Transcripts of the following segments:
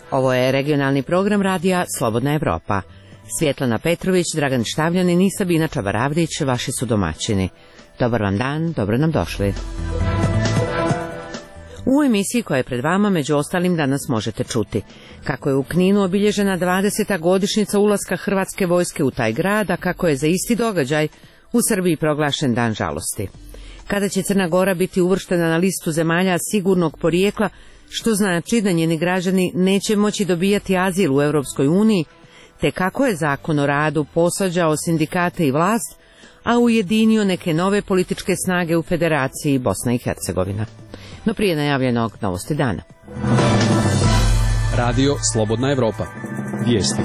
Ovo je regionalni program radija Slobodna Evropa. Svjetlana Petrović, Dragan Štavljanin i Sabina Čabaravdić vaši su domaćini. Dobar vam dan, dobro nam došli. U emisiji koja je pred vama, među ostalim, danas možete čuti kako je u Kninu obilježena 20. godišnjica ulaska Hrvatske vojske u taj grad, a kako je za isti događaj u Srbiji proglašen dan žalosti. Kada će Crna Gora biti uvrštena na listu zemalja sigurnog porijekla, što znači da njeni građani neće moći dobijati azil u Europskoj uniji, te kako je zakon o radu posvađao sindikate i vlast, a ujedinio neke nove političke snage u Federaciji Bosna i Hercegovina. No prije najavljenog novosti dana. Radio Slobodna Evropa. Vijesti.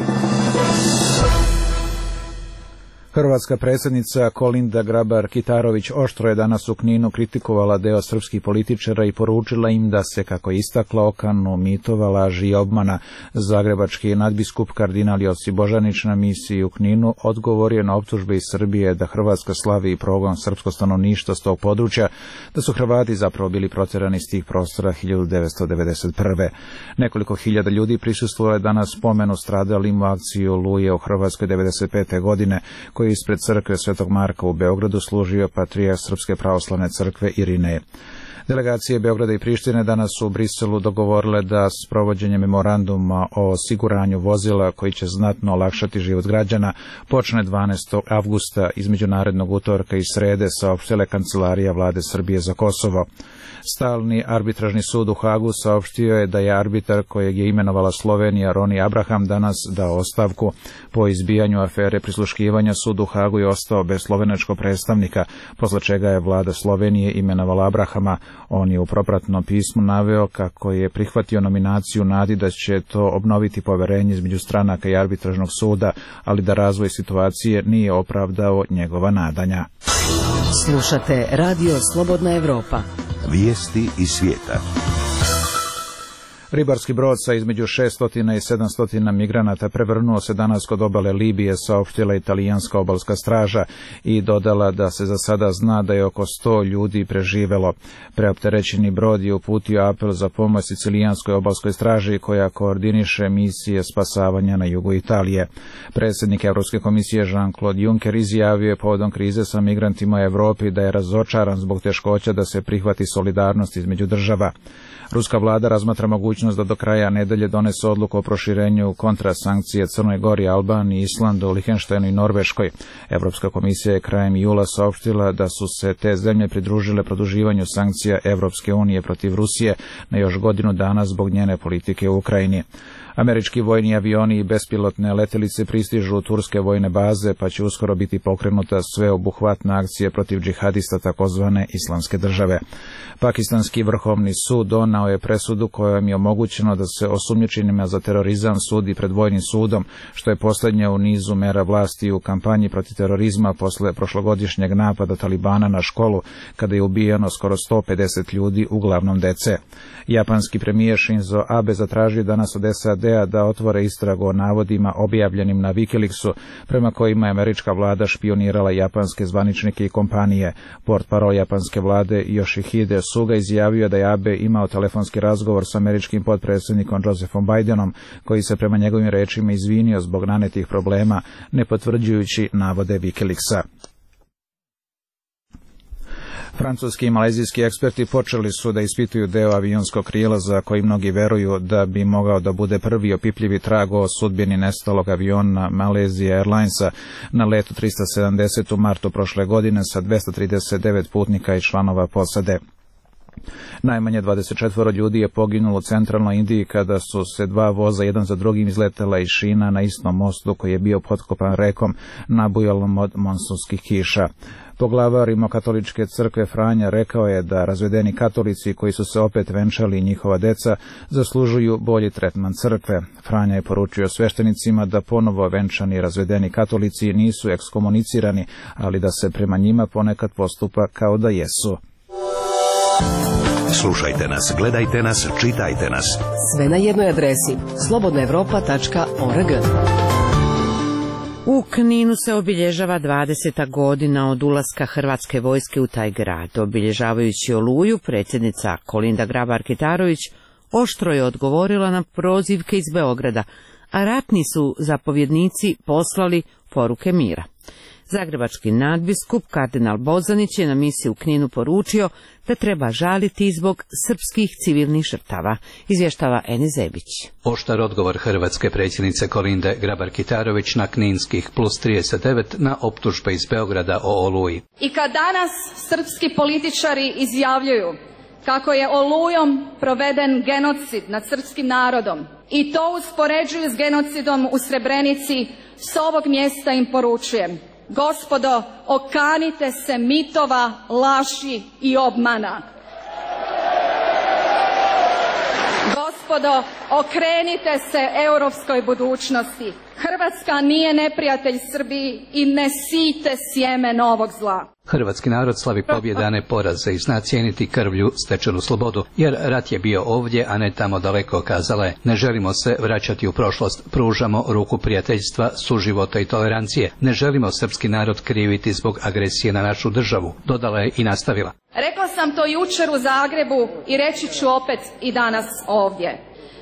Hrvatska predsjednica Kolinda Grabar-Kitarović oštro je danas u Kninu kritikovala deo srpskih političara i poručila im da se, kako je istakla, okanu mitova, laži i obmana. Zagrebački nadbiskup kardinal Josip Božanić na misiji u Kninu odgovorio na optužbe iz Srbije da Hrvatska slavi i progon srpskog stanovništva s tog područja, da su Hrvati zapravo bili protjerani s tih prostora 1991. Nekoliko hiljada ljudi prisustvovalo je danas spomenu stradalim u akciji Oluje u Hrvatskoj 1995. godine, koji je ispred crkve Svetog Marka u Beogradu služio patrijarh Srpske pravoslavne crkve Irinej. Delegacije Beograda i Prištine danas su u Briselu dogovorile da s provođenjem memoranduma o osiguranju vozila koji će znatno olakšati život građana počne 12. avgusta između narednog utorka i srede, saopštila Kancelarija vlade Srbije za Kosovo. Stalni arbitražni sud u Hagu saopštio je da je arbitar kojeg je imenovala Slovenija Roni Abraham danas dao ostavku. Po izbijanju afere prisluškivanja sud u Hagu je ostao bez slovenačkog predstavnika, posle čega je vlada Slovenije imenovala Abrahama. On je u propratnom pismu naveo kako je prihvatio nominaciju u nadi da će to obnoviti poverenje između stranaka i arbitražnog suda, ali da razvoj situacije nije opravdao njegova nadanja. Slušate Radio Slobodna Evropa. Vijesti iz svijeta. Ribarski brod sa između 600 i 700 migranata prevrnuo se danas kod obale Libije, saopštila italijanska obalska straža i dodala da se za sada zna da je oko 100 ljudi preživelo. Preopterećeni brod je uputio apel za pomoć sicilijanskoj obalskoj straži koja koordiniše misije spasavanja na jugu Italije. Predsjednik Europske komisije Jean-Claude Juncker izjavio je povodom krize sa migrantima u Europi da je razočaran zbog teškoća da se prihvati solidarnost između država. Ruska vlada razmatra mogućnost da do kraja nedelje donese odluku o proširenju kontrasankcije Crnoj Gori, Albaniji, Islandu, Lihtenštajnu i Norveškoj. Europska komisija je krajem jula saopštila da su se te zemlje pridružile produživanju sankcija Evropske unije protiv Rusije na još godinu dana zbog njene politike u Ukrajini. Američki vojni avioni i bespilotne letjelice pristižu u turske vojne baze, pa će uskoro biti pokrenuta sveobuhvatna akcija protiv džihadista takozvane Islamske države. Pakistanski vrhovni sud donao je presudu kojom je omogućeno da se osumnjičenima za terorizam sudi pred vojnim sudom, što je posljednje u nizu mera vlasti u kampanji protiv terorizma posle prošlogodišnjeg napada Talibana na školu, kada je ubijeno skoro 150 ljudi, uglavnom dece. Japanski premijer Shinzo Abe zatražio danas od SAD-a da otvore istragu o navodima objavljenim na Wikileaksu, prema kojima je američka vlada špionirala japanske zvaničnike i kompanije. Portparol japanske vlade Yoshihide Suga izjavio da je Abe imao telefonski razgovor s američkim potpredsjednikom Josephom Bidenom, koji se prema njegovim rečima izvinio zbog nanetih problema, ne potvrđujući navode Wikileaksa. Francuski i malezijski eksperti počeli su da ispituju deo avionskog krila za koji mnogi veruju da bi mogao da bude prvi opipljivi trag o sudbini nestalog aviona Malaysia Airlinesa na letu 370 u martu prošle godine sa 239 putnika i članova posade. Najmanje 24 ljudi je poginulo u centralnoj Indiji kada su se dva voza jedan za drugim izletela iz šina na istom mostu koji je bio potkopan rekom nabujalom od monsunskih kiša. Poglavar Rimokatoličke crkve Franja rekao je da razvedeni katolici koji su se opet venčali i njihova deca zaslužuju bolji tretman crkve. Franja je poručio sveštenicima da ponovo venčani razvedeni katolici nisu ekskomunicirani, ali da se prema njima ponekad postupa kao da jesu. Slušajte nas, gledajte nas, čitajte nas. Sve na jednoj adresi slobodnaevropa.org. U Kninu se obilježava 20. godina od ulaska Hrvatske vojske u taj grad. Obilježavajući Oluju, predsjednica Kolinda Grabar-Kitarović oštro je odgovorila na prozivke iz Beograda, a ratni su zapovjednici poslali poruke mira. Zagrebački nadbiskup kardinal Bozanić je na misiji u Kninu poručio da treba žaliti zbog srpskih civilnih žrtava, izvještava Eni Zebić. Oštar odgovor hrvatske predsjednice Kolinde Grabar-Kitarović na kninskih +39 na optužbe iz Beograda o Oluji. I kad danas srpski političari izjavljuju kako je Olujom proveden genocid nad srpskim narodom i to uspoređuju s genocidom u Srebrenici, s ovog mjesta im poručujem: gospodo, okanite se mitova, laži i obmana. Gospodo, okrenite se europskoj budućnosti. Hrvatska nije neprijatelj Srbiji i ne sijte sjeme novog zla. Hrvatski narod slavi pobjedane poraze i zna cijeniti krvlju stečenu slobodu, jer rat je bio ovdje, a ne tamo daleko, kazala je. Ne želimo se vraćati u prošlost, pružamo ruku prijateljstva, suživota i tolerancije. Ne želimo srpski narod kriviti zbog agresije na našu državu, dodala je i nastavila. Rekla sam to jučer u Zagrebu i reći ću opet i danas ovdje.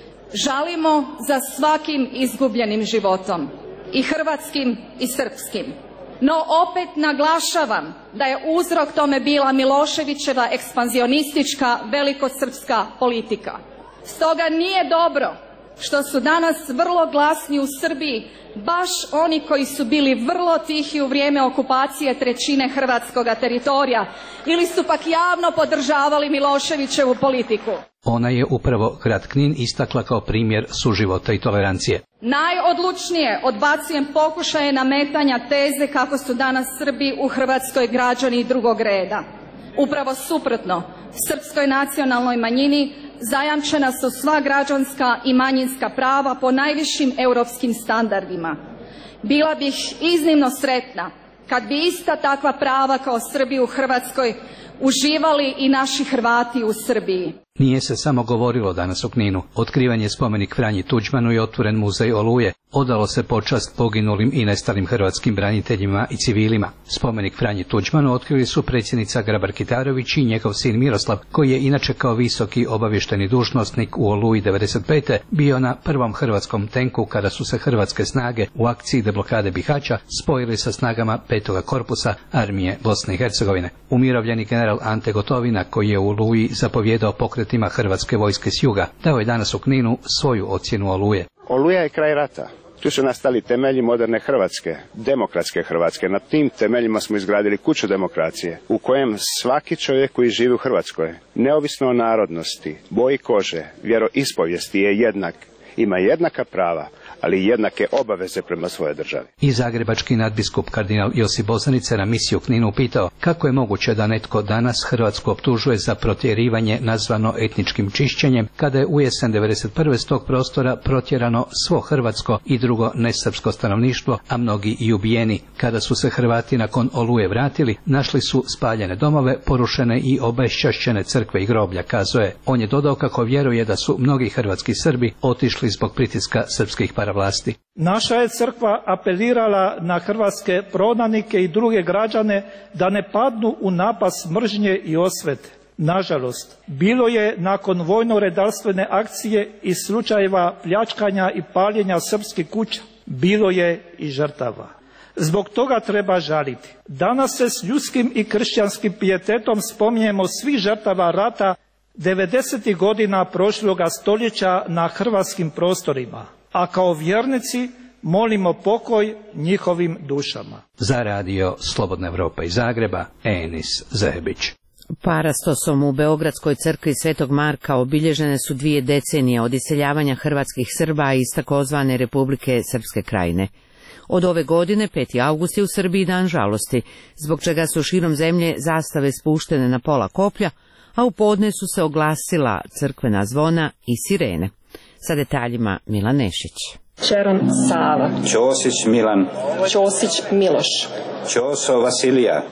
Žalimo za svakim izgubljenim životom, i hrvatskim i srpskim. No opet naglašavam da je uzrok tome bila Miloševićeva ekspanzionistička velikosrpska politika. Stoga nije dobro što su danas vrlo glasni u Srbiji baš oni koji su bili vrlo tihi u vrijeme okupacije trećine hrvatskoga teritorija ili su pak javno podržavali Miloševićevu politiku. Ona je upravo grad Knin istakla kao primjer suživota i tolerancije. Najodlučnije odbacujem pokušaje nametanja teze kako su danas Srbi u Hrvatskoj građani drugog reda. Upravo suprotno, srpskoj nacionalnoj manjini zajamčena su sva građanska i manjinska prava po najvišim europskim standardima. Bila bih iznimno sretna kad bi ista takva prava kao Srbi u Hrvatskoj uživali i naši Hrvati u Srbiji. Nije se samo govorilo danas u Kninu. Otkriven je spomenik Franji Tuđmanu i otvoren muzej Oluje. Odalo se počast poginulim i nestalim hrvatskim braniteljima i civilima. Spomenik Franji Tuđmanu otkrili su predsjednica Grabar-Kitarović i njegov sin Miroslav, koji je inače kao visoki obavješteni dužnosnik u Oluji 95. bio na prvom hrvatskom tenku kada su se hrvatske snage u akciji deblokade Bihaća spojili sa snagama 5. korpusa armije Bosne i Hercegovine. Umirovljeni general Ante Gotovina, koji je u Oluji zapovjedao pokretima hrvatske vojske s juga, dao je danas u Kninu svoju ocjenu Oluje. Oluja je kraj rata. Tu su nastali temelji moderne Hrvatske, demokratske Hrvatske. Na tim temeljima smo izgradili kuću demokracije, u kojem svaki čovjek koji živi u Hrvatskoj, neovisno o narodnosti, boji kože, vjeroispovijesti, je jednak, ima jednaka prava, ali i jednake obaveze prema svojoj državi. I zagrebački nadbiskup kardinal Josip Bozanić na misiju u Kninu pitao kako je moguće da netko danas Hrvatsku optužuje za protjerivanje nazvano etničkim čišćenjem, kada je u jesen 1991. s tog prostora protjerano svo hrvatsko i drugo nesrpsko stanovništvo, a mnogi i ubijeni. Kada su se Hrvati nakon Oluje vratili, našli su spaljene domove, porušene i obešćašćene crkve i groblja, kazao je. On je dodao kako vjeruje da su mnogi hrvatski Srbi otišli zbog pritiska srpskih paravlasti. Naša je crkva apelirala na hrvatske prognanike i druge građane da ne padnu u napast mržnje i osvete. Nažalost, bilo je nakon vojno-redarstvene akcije i slučajeva pljačkanja i paljenja srpskih kuća. Bilo je i žrtava. Zbog toga treba žaliti. Danas se s ljudskim i kršćanskim pijetetom spominjemo svih žrtava rata 90. godina prošloga stoljeća na hrvatskim prostorima, a kao vjernici molimo pokoj njihovim dušama. Za radio Slobodna Evropa iz Zagreba, Enis Zebić. Parastosom u Beogradskoj crkvi Svetog Marka obilježene su 2 decenije od iseljavanja hrvatskih Srba iz takozvane Republike Srpske Krajine. Od ove godine 5. avgust je u Srbiji dan žalosti, zbog čega su širom zemlje zastave spuštene na pola koplja, a u podne su se oglasila crkvena zvona i sirene. Sa detaljima Milan Nešić. Čeron Sava. Ćosić Milan. Ćosić Miloš. Ćoso Vasilija.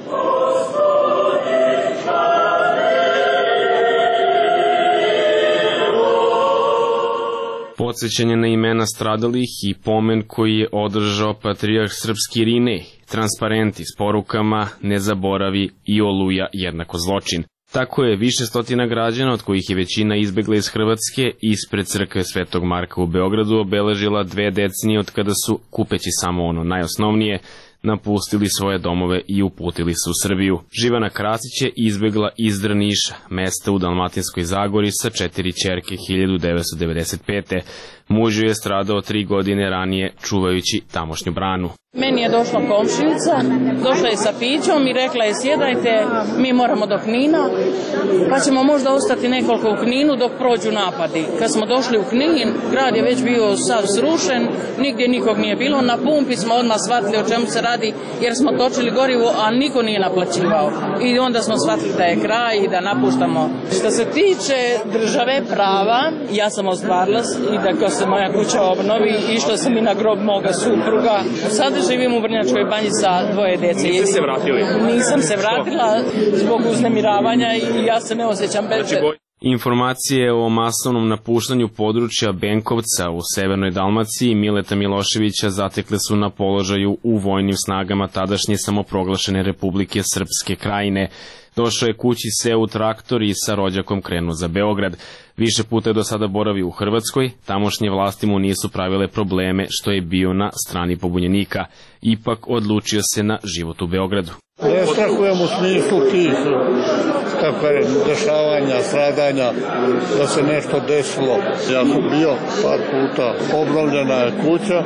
Podsjećanje na imena stradalih i pomen koji je održao patrijarh srpski Irinej, transparenti s porukama ne zaboravi i Oluja jednako zločin. Tako je više stotina građana, od kojih je većina izbegla iz Hrvatske, ispred crkve Svetog Marka u Beogradu obeležila 2 decenije od kada su, kupeći samo ono najosnovnije, napustili svoje domove i uputili se u Srbiju. Živana Krasić je izbegla iz Drniša, mesta u Dalmatinskoj Zagori, sa 4 ćerke 1995. Muž je stradao 3 godine ranije čuvajući tamošnju branu. Meni je došla komšinica, došla je sa pićom i rekla je sjedajte, mi moramo do Knina, pa ćemo možda ostati nekoliko u Kninu dok prođu napadi. Kad smo došli u Knin, grad je već bio sav srušen, nigdje nikog nije bilo, na pumpi smo odmah shvatili o čemu se radi jer smo točili gorivo, a niko nije naplaćivao. I onda smo shvatili da je kraj i da napuštamo. Što se tiče države prava, ja sam ostvarila i da ko se moja kuća obnovi, išla sam i na grob moga supruga. Sada živim u Vrnjačkoj Banji sa 2 djece. Niste se vratili? Nisam se vratila zbog uznemiravanja i ja se ne osjećam bezbedno. Informacije o masovnom napuštanju područja Benkovca u severnoj Dalmaciji Mileta Miloševića zatekle su na položaju u vojnim snagama tadašnje samoproglašene Republike Srpske Krajine. Došao je kući se u traktor i sa rođakom krenuo za Beograd. Više puta je do sada boravio u Hrvatskoj, tamošnje vlasti mu nisu pravile probleme što je bio na strani pobunjenika. Ipak odlučio se na život u Beogradu. Ne strahujem u smislu tih dešavanja, stradanja, da se nešto desilo. Ja sam bio par puta, obnovljena je kuća,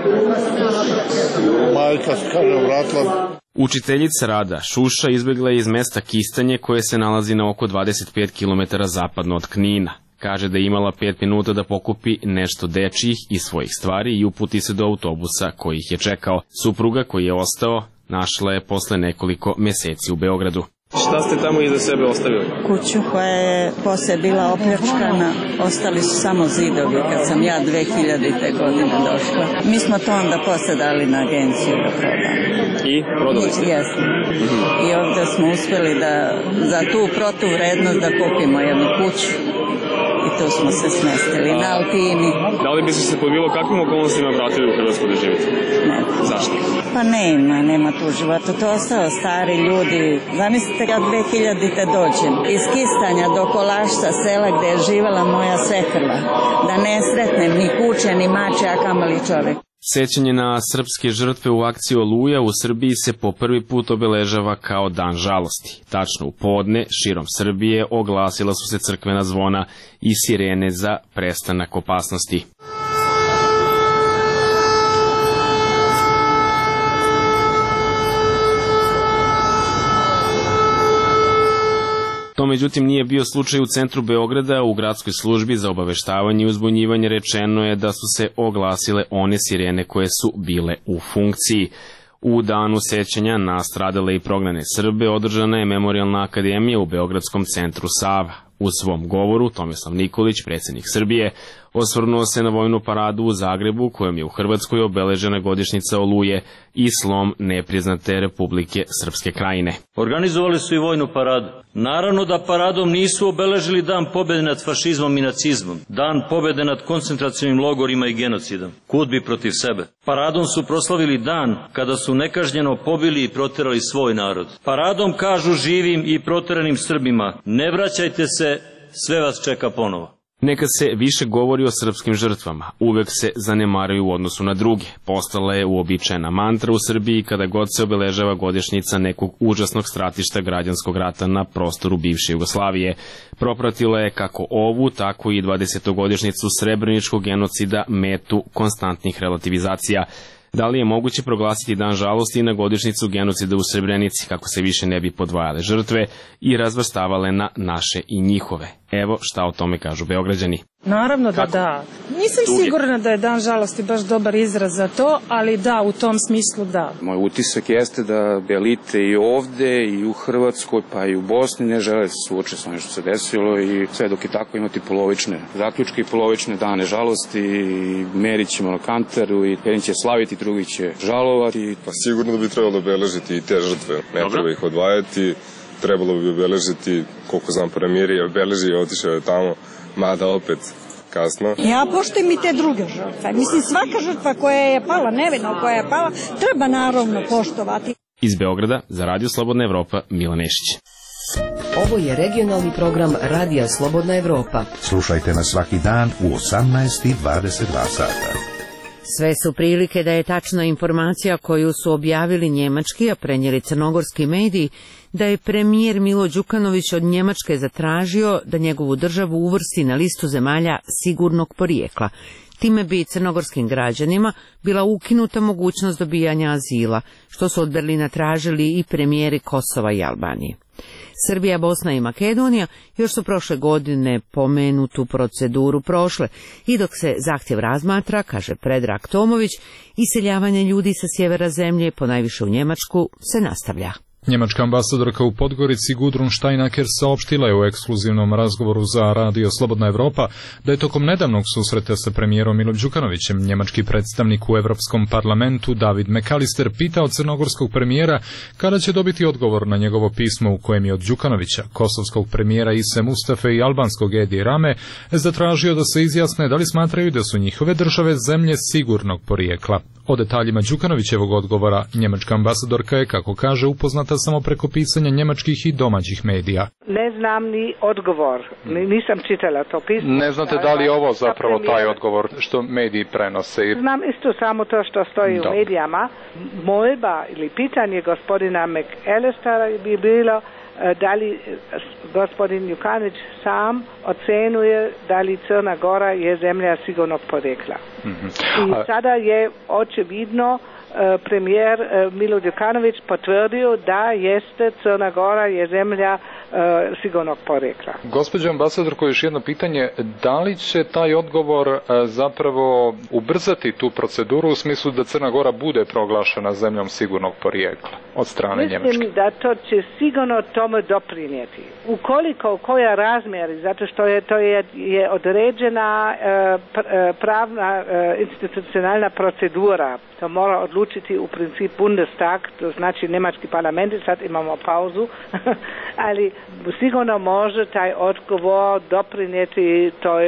majka se kaže vratila. Učiteljica rada Šuša izbjegla je iz mesta Kistanje koje se nalazi na oko 25 km zapadno od Knina. Kaže da je imala 5 minuta da pokupi nešto dečjih i svojih stvari i uputi se do autobusa koji ih je čekao. Supruga koji je ostao našla je posle nekoliko meseci u Beogradu. Šta ste tamo iza sebe ostavili? Kuću koja je posle bila opljačkana, ostali su samo zidovi kad sam ja 2000. godine došla. Mi smo to onda posle dali na agenciju da prodamo. I prodali ste? Jesmo. I ovdje smo uspjeli da za tu protuvrednost da kupimo jednu kuću. I tu smo se smestili na Altini. Da li bi se po bilo kakvim okolnostima vratili u Hrvatsku da živite? Ne. Zašto? Pa nema tu života. To ostao stari ljudi. Zamislite kad 2000. dođem iz Kistanja do Kolašca, sela gde je živala moja svekrva, da ne sretnem ni kuće, ni mače, a kamoli čovek. Sećanje na srpske žrtve u akciji Oluja u Srbiji se po prvi put obeležava kao dan žalosti. Tačno u podne, širom Srbije, oglasila su se crkvena zvona i sirene za prestanak opasnosti. To međutim nije bio slučaj u centru Beograda. U gradskoj službi za obaveštavanje i uzbunjivanje rečeno je da su se oglasile one sirene koje su bile u funkciji. U danu sećanja na stradale i prognane Srbe održana je Memorijalna akademija u Beogradskom centru Sava. U svom govoru Tomislav Nikolić, predsjednik Srbije, osvrnuo se na vojnu paradu u Zagrebu, kojom je u Hrvatskoj obeležena godišnjica Oluje i slom nepriznate Republike Srpske Krajine. Organizovali su i vojnu paradu. Naravno da paradom nisu obeležili dan pobjede nad fašizmom i nacizmom, dan pobjede nad koncentracionim logorima i genocidom. Kud bi protiv sebe. Paradom su proslavili dan kada su nekažnjeno pobili i proterali svoj narod. Paradom kažu živim i proteranim Srbima, ne vraćajte se, sve vas čeka ponovo. Nekad se više govori o srpskim žrtvama, uvek se zanemaraju u odnosu na druge. Postala je uobičajena mantra u Srbiji kada god se obeležava godišnjica nekog užasnog stratišta građanskog rata na prostoru bivše Jugoslavije. Propratila je kako ovu, tako i 20-godišnjicu srebreničkog genocida metu konstantnih relativizacija. Da li je moguće proglasiti dan žalosti na godišnjicu genocida u Srebrenici, kako se više ne bi podvajale žrtve i razvrstavale na naše i njihove? Evo šta o tome kažu Beograđani. Naravno da da. Nisam sigurna da je dan žalosti baš dobar izraz za to, ali da, u tom smislu da. Moj utisak jeste da elite i ovde i u Hrvatskoj pa i u Bosni ne žele se suočiti s onim što se desilo i sve dok je tako imati polovične zaključke i polovične dane žalosti i merit ćemo na kantaru i jedan će slaviti, drugi će žalovati. Pa sigurno da bi trebalo obeležiti i te žrtve, ne treba ih odvajati. Trebalo bi obeležiti, koliko znam, premijer je obeležio i otišao je tamo, mada opet kasno. Ja poštujem i te druge žrtve. Mislim, svaka žrtva koja je pala, nevino koja je pala, treba naravno poštovati. Iz Beograda za Radio Slobodna Evropa, Milan Nešić. Ovo je regionalni program Radija Slobodna Evropa. Slušajte nas svaki dan u 18:22 sata. Sve su prilike da je tačna informacija koju su objavili njemački, a prenijeli crnogorski mediji, da je premijer Milo Đukanović od Njemačke zatražio da njegovu državu uvrsti na listu zemalja sigurnog porijekla. Time bi crnogorskim građanima bila ukinuta mogućnost dobijanja azila, što su od Berlina tražili i premijeri Kosova i Albanije. Srbija, Bosna i Makedonija još su prošle godine pomenutu proceduru prošle i dok se zahtjev razmatra, kaže Predrag Tomović, iseljavanje ljudi sa sjevera zemlje, ponajviše u Njemačku, se nastavlja. Njemačka ambasadorka u Podgorici Gudrun Steinaker saopštila je u ekskluzivnom razgovoru za Radio Slobodna Evropa da je tokom nedavnog susreta sa premijerom Milom Đukanovićem njemački predstavnik u Evropskom parlamentu David McAllister pitao crnogorskog premijera kada će dobiti odgovor na njegovo pismo u kojem je od Đukanovića, kosovskog premijera Ise Mustafe i albanskog Edi Rame zatražio da se izjasne da li smatraju da su njihove države zemlje sigurnog porijekla. O detaljima Đukanovićevog odgovora njemačka ambasadorka je, kako kaže, upoznata samo preko pisanja njemačkih i domaćih medija. Ne znam ni odgovor, nisam čitala to pismo. Ne znate da li je ovo zapravo taj odgovor što mediji prenose? Znam isto samo to što stoji u medijama. Molba ili pitanje gospodina McAllistera bi bilo da li gospodin Đukanović sam ocenuje da li Crna Gora je zemlja sigurnog porijekla. I sada je očevidno premijer Milo Đukanović potvrdio da jeste Crna Gora je zemlja sigurnog porijekla. Gospođo ambasadorko, još jedno pitanje, da li će taj odgovor zapravo ubrzati tu proceduru u smislu da Crna Gora bude proglašena zemljom sigurnog porijekla od strane Njemačke? Mislim da to će sigurno tome doprinijeti. Ukoliko koja razmjeri, zato što to je određena pravna institucionalna procedura, to mora odlučiti u principu Bundestag, to znači njemački parlament, sad imamo pauzu, ali sigurno može taj odgovor doprinijeti toj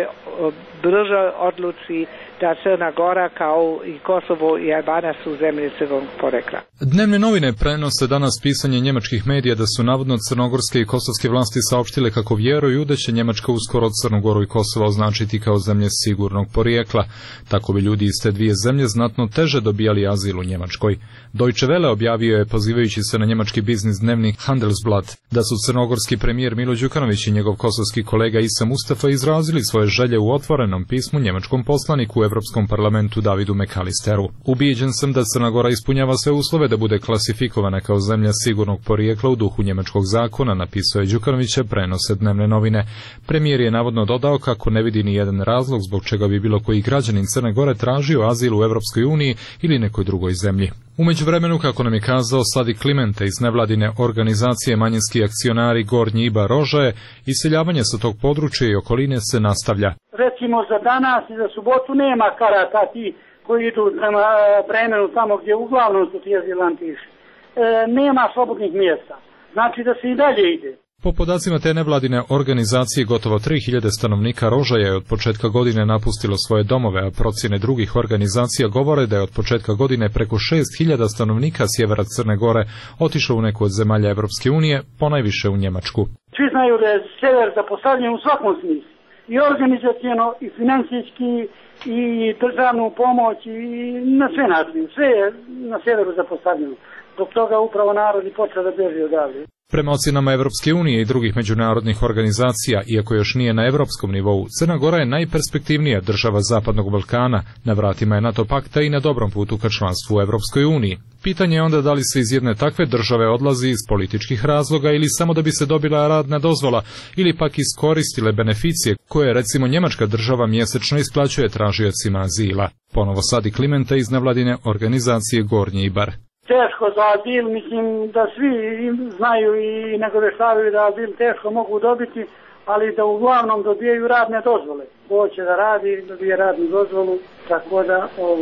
bržoj odluci da Crna Gora kao i Kosovo i Albanija su zemlje sigurnog porijekla. Dnevne novine prenose danas pisanje njemačkih medija da su navodno crnogorske i kosovske vlasti saopštile kako vjeruju da će Njemačka uskoro Crnu Goru i Kosovo označiti kao zemlje sigurnog porijekla. Tako bi ljudi iz te dvije zemlje znatno teže dobijali azil u Njemačkoj. Deutsche Welle objavio je, pozivajući se na njemački biznis dnevnik Handelsblatt, da su crnogorski premijer Milo Đukanović i njegov kosovski kolega Ise Mustafa izrazili svoje želje u otvorenom pismu njemačkom poslaniku u Evropskom parlamentu Davidu McAllisteru. Ubijeđen sam da Crna Gora ispunjava sve uslove da bude klasifikovana kao zemlja sigurnog porijekla u duhu njemačkog zakona, napisao je Đukanovića, prenose dnevne novine. Premijer je navodno dodao kako ne vidi ni jedan razlog zbog čega bi bilo koji građanin Crne Gore tražio azil u Evropskoj uniji ili nekoj drugoj zemlji. U međuvremenu, kako nam je kazao Sadi Klimente iz nevladine organizacije Manjinski akcionari Gornji Ibar Rožaje, iseljavanje sa tog područja i okoline se nastavlja. Recimo za danas i za subotu nema karata ti koji idu prema Bremenu tamo gdje uglavnom su ti azilanti išli. Nema slobodnih mjesta. Znači da se i dalje ide. Po podacima te nevladine organizacije, gotovo 3000 stanovnika Rožaja je od početka godine napustilo svoje domove, a procjene drugih organizacija govore da je od početka godine preko 6000 stanovnika sjevera Crne Gore otišlo u neku od zemalja Evropske unije, ponajviše u Njemačku. Svi znaju da je sever zapostavljen u svakom smislu. I organizacijeno, i financijski, i državnu pomoć, i na sve načine. Sve je na severu zapostavljeno. Zbog toga upravo narod i počeo da beži odavde. Prema ocjenama Evropske unije i drugih međunarodnih organizacija, iako još nije na evropskom nivou, Crna Gora je najperspektivnija država Zapadnog Balkana, na vratima je NATO pakta i na dobrom putu ka članstvu u Evropskoj uniji. Pitanje je onda da li se iz jedne takve države odlazi iz političkih razloga ili samo da bi se dobila radna dozvola ili pak iskoristile beneficije koje recimo njemačka država mjesečno isplaćuje tražiocima azila. Ponovo Sadi Klimenta iz nevladine organizacije Gornji Ibar. Teško za azil, mislim da svi znaju i nagoveštavaju da azil teško mogu dobiti, ali da uglavnom dobijaju radne dozvole. Hoće da radi, dobije radnu dozvolu, tako da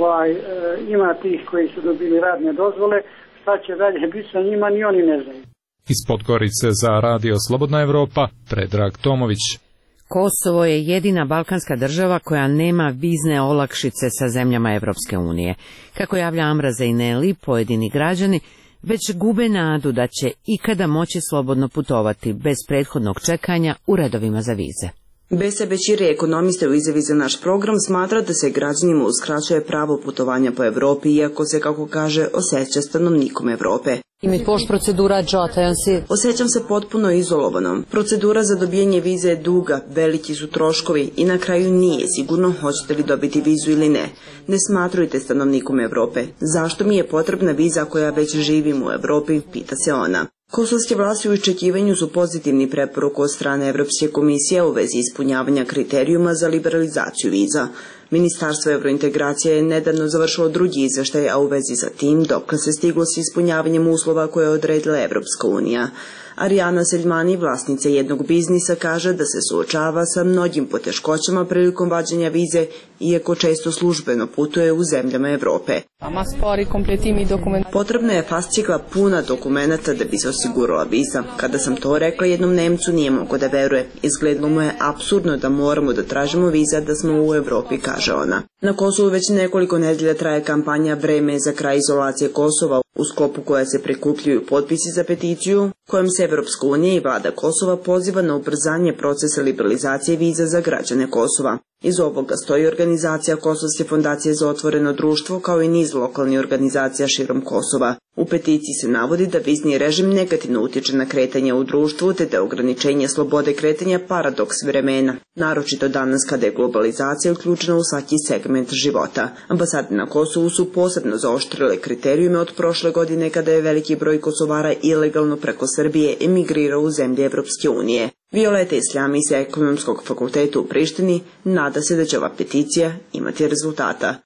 ima tih koji su dobili radne dozvole, šta će dalje biti sa njima, ni oni ne znaju. Iz Podgorice za Radio Slobodna Evropa, Predrag Tomović. Kosovo je jedina balkanska država koja nema vizne olakšice sa zemljama Evropske unije. Kako javlja Amra Zejneli, pojedini građani već gube nadu da će ikada moći slobodno putovati bez prethodnog čekanja u redovima za vize. Bese Bećiri, ekonomiste u izjavi za naš program, smatra da se građanima uskraćuje pravo putovanja po Evropi, iako se, kako kaže, osjeća stanovnikom Evrope. Osjećam se potpuno izolovanom. Procedura za dobijanje vize je duga, veliki su troškovi i na kraju nije sigurno hoćete li dobiti vizu ili ne. Ne smatrujte stanovnikom Evrope. Zašto mi je potrebna viza ako ja već živim u Evropi, pita se ona. Kosovske vlasti u iščekivanju su pozitivni preporuku od strane Evropske komisije u vezi ispunjavanja kriterijuma za liberalizaciju viza. Ministarstvo evrointegracije je nedavno završilo drugi izveštaj, a u vezi sa tim dokle se stiglo s ispunjavanjem uslova koje je odredila Evropska unija. Arijana Seljmani, vlasnica jednog biznisa, kaže da se suočava sa mnogim poteškoćama prilikom vađenja vize, iako često službeno putuje u zemljama Evrope. Potrebna je fascikla puna dokumenata da bi se osigurala viza. Kada sam to rekla jednom Nemcu, nije mogo da veruje. Izgledalo mu je apsurdno da moramo da tražimo viza da smo u Evropi, kaže ona. Na Kosovu već nekoliko nedelja traje kampanja Vreme za kraj izolacije Kosova, u sklopu koja se prikupljuju potpisi za peticiju, kojom se Evropska unija i vlada Kosova poziva na ubrzanje procesa liberalizacije viza za građane Kosova. Iz ovoga stoji organizacija Kosovske fondacije za otvoreno društvo, kao i niz lokalnih organizacija širom Kosova. U peticiji se navodi da vizni režim negativno utiče na kretanje u društvu, te da ograničenje slobode kretanja paradoks vremena, naročito danas kada je globalizacija uključena u svaki segment života. Ambasade na Kosovu su posebno zaoštrile kriterijume od prošle godine kada je veliki broj Kosovara ilegalno preko Srbije emigrirao u zemlje Evropske unije. Violeta Islami sa Ekonomskog fakulteta u Prištini nada se da će ova peticija imati rezultata.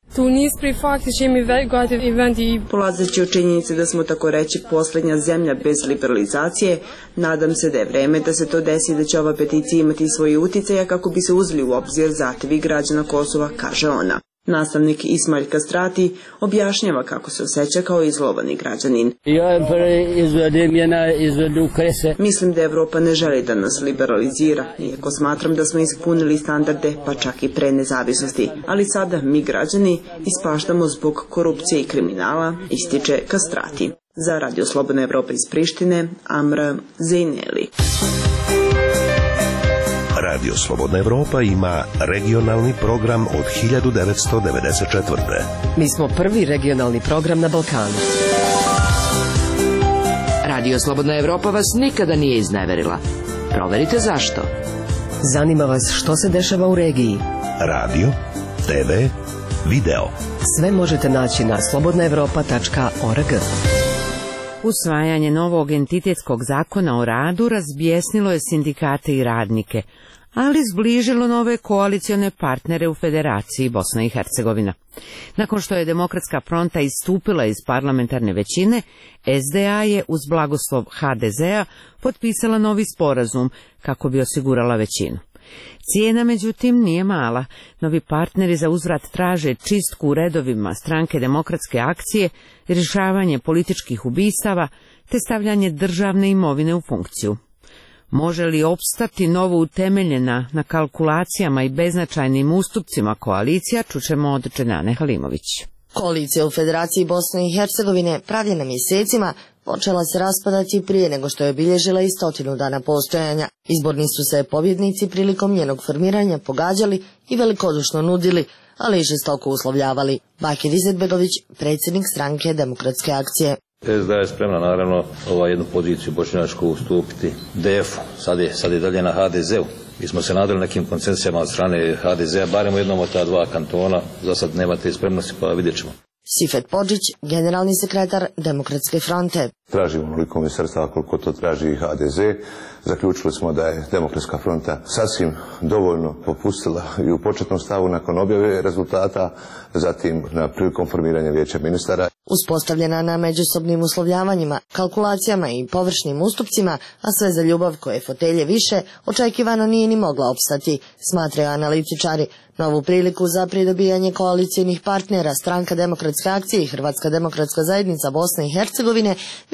Polazeći od činjenice da smo tako reći posljednja zemlja bez liberalizacije, nadam se da je vreme da se to desi, da će ova peticija imati svoje uticaje kako bi se uzeli u obzir zahtevi građana Kosova, kaže ona. Nastavnik Ismail Kastrati objašnjava kako se osjeća kao izlovani građanin. Mislim da Evropa ne želi da nas liberalizira, iako smatram da smo ispunili standarde, pa čak i pre nezavisnosti. Ali sada mi građani ispaštamo zbog korupcije i kriminala, ističe Kastrati. Za Radio Slobodna Evropa iz Prištine, Amra Zejneli. Radio Slobodna Evropa ima regionalni program od 1994. Mi smo prvi regionalni program na Balkanu. Radio Slobodna Evropa vas nikada nije izneverila. Proverite zašto. Zanima vas što se dešava u regiji. Radio, TV, video. Sve možete naći na slobodnaevropa.org. Usvajanje novog entitetskog zakona o radu razbjesnilo je sindikate i radnike, ali zbližilo nove koalicione partnere u Federaciji Bosna i Hercegovina. Nakon što je Demokratska fronta istupila iz parlamentarne većine, SDA je uz blagoslov HDZ-a potpisala novi sporazum kako bi osigurala većinu. Cijena, međutim, nije mala. Novi partneri za uzvrat traže čistku u redovima stranke Demokratske akcije, rješavanje političkih ubistava te stavljanje državne imovine u funkciju. Može li opstati novo utemeljena na kalkulacijama i beznačajnim ustupcima koalicija, čućemo od Dženane Halimović. Koalicija u Federaciji Bosne i Hercegovine, pravljena mjesecima, počela se raspadati prije nego što je obilježila i 100 dana postojanja. Izborni su se pobjednici prilikom njenog formiranja pogađali i velikodušno nudili, ali i žestoko uslovljavali. Bakir Izetbegović, predsjednik stranke Demokratske akcije. SDA je spremna naravno jednu poziciju bošnjačku ustupiti DF-u, sad je dalje na HDZ-u. Mi smo se nadali nekim koncesijama od strane HDZ-a, barem u jednom od ta dva kantona, za sad nema te spremnosti, pa vidjet ćemo. Sifet Podžić, generalni sekretar Demokratske fronte. Tražimo onoliko mi sredstava koliko to traži i HDZ. Zaključili smo da je Demokratska fronta sasvim dovoljno popustila i u početnom stavu nakon objave rezultata, zatim prilikom formiranja vijeća ministara. Uspostavljena na međusobnim uslovljavanjima, kalkulacijama i površnim ustupcima, a sve za ljubav koje fotelje više, očekivano nije ni mogla opstati, smatraju analitičari. Novu priliku za pridobijanje koalicijnih partnera Stranka Demokratske akcije i Hrvatska demokratska zajednica Bosne i Hercegovine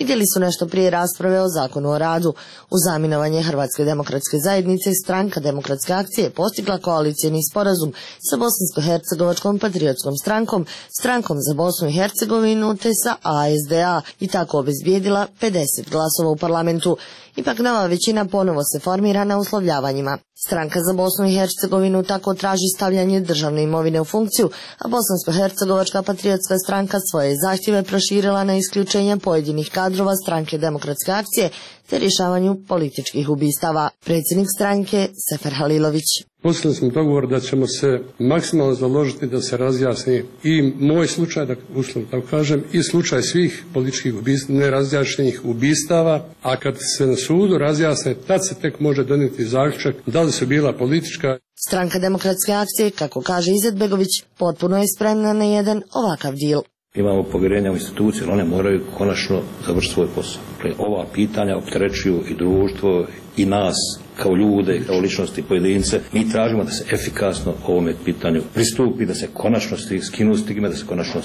vidjeli su nešto prije rasprave o zakonu o radu. Uz zaminovanje Hrvatske demokratske zajednice, Stranka demokratske akcije postigla koalicijni sporazum sa Bosansko-hercegovačkom patriotskom strankom, Strankom za Bosnu i Hercegovinu te sa ASDA i tako obezbijedila 50 glasova u parlamentu. Ipak nova većina ponovo se formira na uslovljavanjima. Stranka za Bosnu i Hercegovinu tako traži stavljanje državne imovine u funkciju, a Bosansko-hercegovačka patriotska stranka svoje zahtjeve proširila na isključenje pojedinih kadrova Stranke demokratske akcije te rješavanju političkih ubistava. Predsjednik stranke Sefer Halilović. Postigli smo dogovor da ćemo se maksimalno založiti da se razjasni i moj slučaj, da uslovno tako kažem, i slučaj svih političkih nerazjašnjenih ubistava, a kad se na sudu razjasne, tad se tek može donijeti zaključak da li su bila politička. Stranka demokratske akcije, kako kaže Izetbegović, potpuno je spremna na jedan ovakav dil. Imamo povjerenja u institucije, ali one moraju konačno završiti svoj posao. Ova pitanja opterećuju i društvo i nas kao ljude, kao ličnosti, pojedince. Mi tražimo da se efikasno ovome pitanju pristupi, da se konačno skinu stigme, da se konačno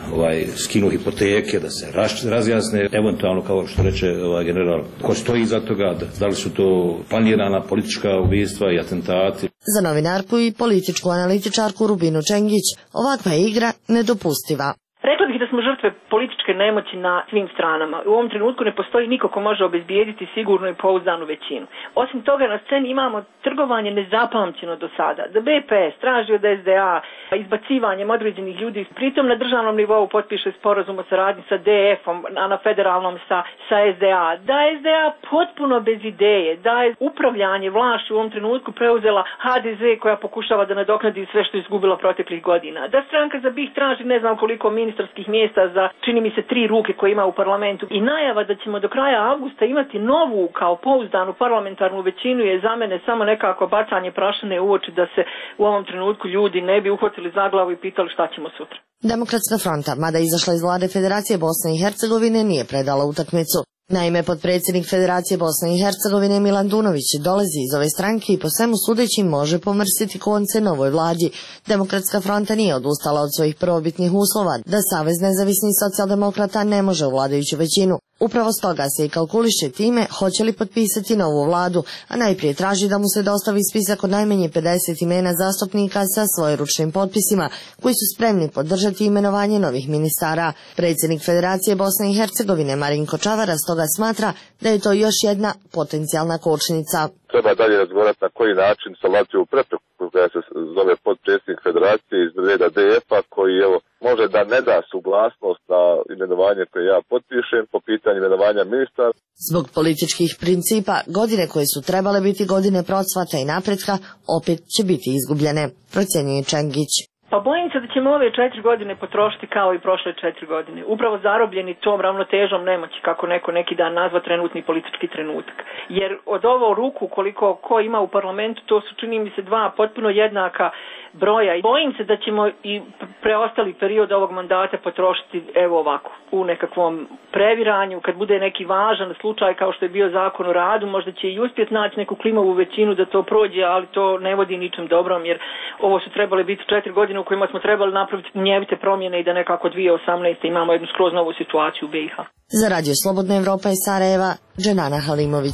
skinu hipoteke, da se razjasne, eventualno kao što reče general, ko stoji iza toga, da li su to planirana politička ubistva i atentati. Za novinarku i političku analitičarku Rubinu Čengić ovakva je igra nedopustiva. Rekla bih da smo žrtve političke nemoći na svim stranama. U ovom trenutku ne postoji niko ko može obezbijediti sigurnu i pouzdanu većinu. Osim toga na sceni imamo trgovanje nezapamćeno do sada. Da BPS traži od SDA izbacivanjem određenih ljudi, pritom na državnom nivou potpiše sporazum o saradnji sa DF-om, a na federalnom sa SDA. Da je SDA potpuno bez ideje, da je upravljanje vlašću u ovom trenutku preuzela HDZ koja pokušava da nadoknadi sve što je izgubila proteklih godina. Da stranka za BiH traži ne znam koliko ministarskih mjesta za, čini mi se, 3 ruke koje ima u parlamentu. I najava da ćemo do kraja avgusta imati novu kao pouzdanu parlamentarnu većinu je za mene samo nekako bacanje prašine u oči da se u ovom trenutku ljudi ne bi uhvatili za glavu i pitali šta ćemo sutra. Demokratska fronta, mada izašla iz vlade Federacije Bosne i Hercegovine, nije predala utakmicu. Naime, potpredsjednik Federacije Bosne i Hercegovine Milan Dunović dolazi iz ove stranke i po svemu sudeći može pomrsiti konce novoj vladi. Demokratska fronta nije odustala od svojih prvobitnih uslova da Savez nezavisnih socijaldemokrata ne može u vladajuću većinu. Upravo stoga se i kalkuliše time hoće li potpisati novu vladu, a najprije traži da mu se dostavi spisak od najmanje 50 imena zastupnika sa svojeručnim potpisima koji su spremni podržati imenovanje novih ministara. Predsjednik Federacije Bosne i Hercegovine Marinko Čavara stoga smatra da je to još jedna potencijalna kočnica. Treba dalje razgovarati na koji način sa Latvijom prepreku koja se zove potpredsjednik Federacije iz reda DF-a koji može da ne da suglasnost na imenovanje koje ja potpišem po pitanju imenovanja ministara. Zbog političkih principa, godine koje su trebale biti godine procvata i napretka opet će biti izgubljene, procjenjuje Čengić. Pa bojim se da ćemo ove 4 godine potrošiti kao i prošle 4 godine. Upravo zarobljeni tom ravnotežom nemoći, kako neko neki dan nazva trenutni politički trenutak. Jer od ovo ruku koliko ko ima u parlamentu, to su čini mi se 2 potpuno jednaka broja. I bojim se da ćemo i preostali period ovog mandata potrošiti evo ovako, u nekakvom previranju. Kad bude neki važan slučaj kao što je bio zakon o radu, možda će i uspjeti naći neku klimovu većinu da to prođe, ali to ne vodi ničem dobrom, jer ovo su trebale biti 4 godine u kojima smo trebali napraviti njevite promjene i da nekako 2018. imamo jednu skroz novu situaciju u BiH. Za Radio Slobodna Evropa iz Sarajeva, Dženana Halimović.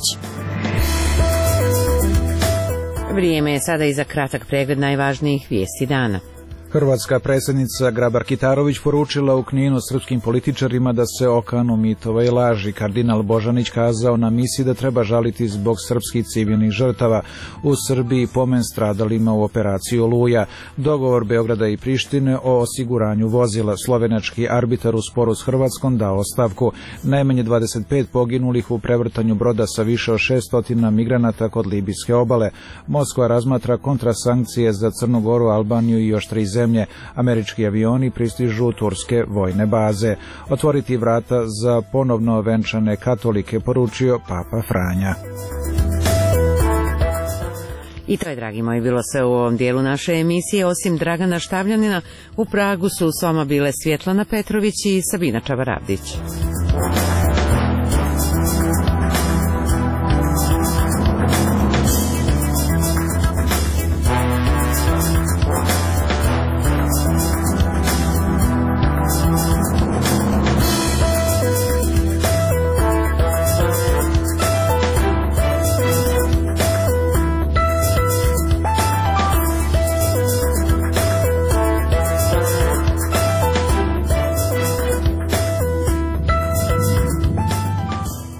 Vrijeme je sada i za kratak pregled najvažnijih vijesti dana. Hrvatska predsjednica Grabar-Kitarović poručila u Kninu srpskim političarima da se okanu mitova i laži. Kardinal Božanić kazao na misiji da treba žaliti zbog srpskih civilnih žrtava u Srbiji pomen stradalima u operaciji Oluja. Dogovor Beograda i Prištine o osiguranju vozila. Slovenački arbitar u sporu s Hrvatskom dao ostavku. Najmanje 25 poginulih u prevrtanju broda sa više od 600 migranata kod libijske obale. Moskva razmatra kontrasankcije za Crnu Goru, Albaniju i još 3 zemlje. Američki avioni pristižu u turske vojne baze. Otvoriti vrata za ponovno venčane katolike, poručio Papa Franja. I to je, dragi moji, bilo sve u ovom dijelu naše emisije. Osim Dragana Štavljanina, u Pragu su s vama bile Svjetlana Petrović i Sabina Čavaravdić.